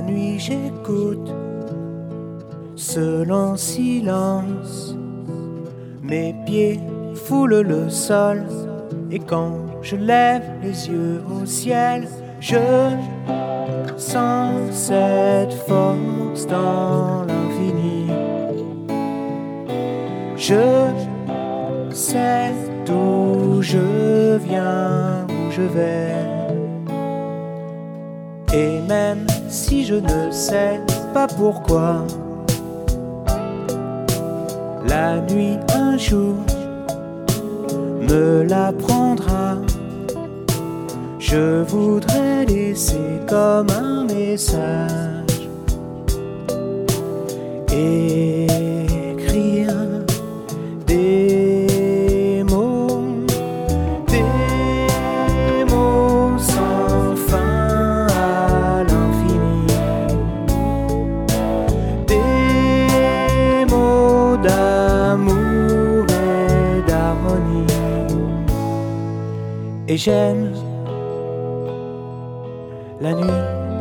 nuit j'écoute ce long silence. Mes pieds foulent le sol et quand je lève les yeux au ciel, je sens cette force dans l'infini. Je sais d'où je viens, où je vais. Et même si je ne sais pas pourquoi, la nuit un jour me l'apprendra. Je voudrais laisser comme un message, écrire des mots sans fin à l'infini, des mots d'amour et d'harmonie. Et j'aime la nuit,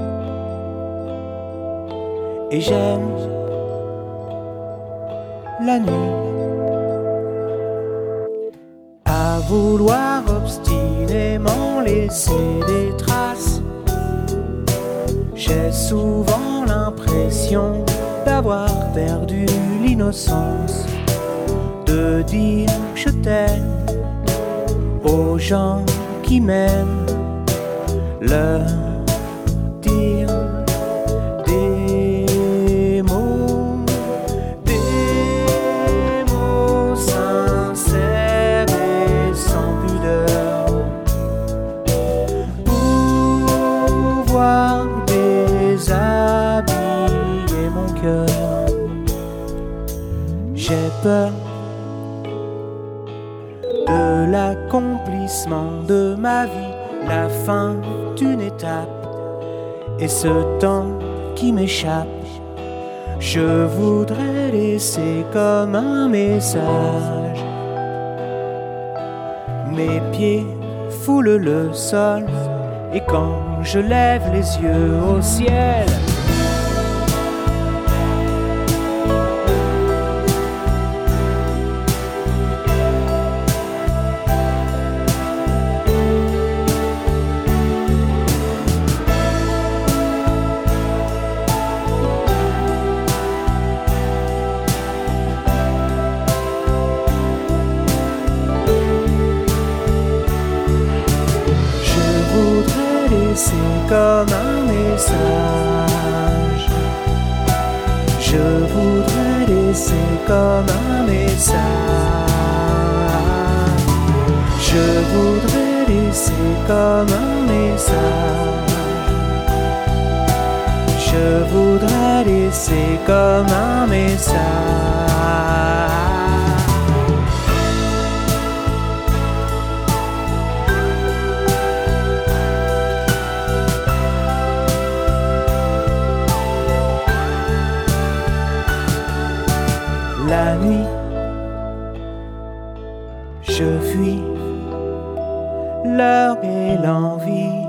et j'aime la nuit. À vouloir obstinément laisser des traces, j'ai souvent l'impression d'avoir perdu l'innocence de dire je t'aime aux gens qui m'aiment, leur dire des mots sincères et sans pudeur, pouvoir déshabiller mon cœur. J'ai peur de l'accomplissement de ma vie, la fin d'une étape et ce temps qui m'échappe. Je voudrais laisser comme un message. Mes pieds foulent le sol et quand je lève les yeux au ciel, c'est comme un message. Je voudrais laisser comme un message. Je voudrais laisser comme un message. Je voudrais laisser comme un message. La nuit, je fuis l'heure et l'envie.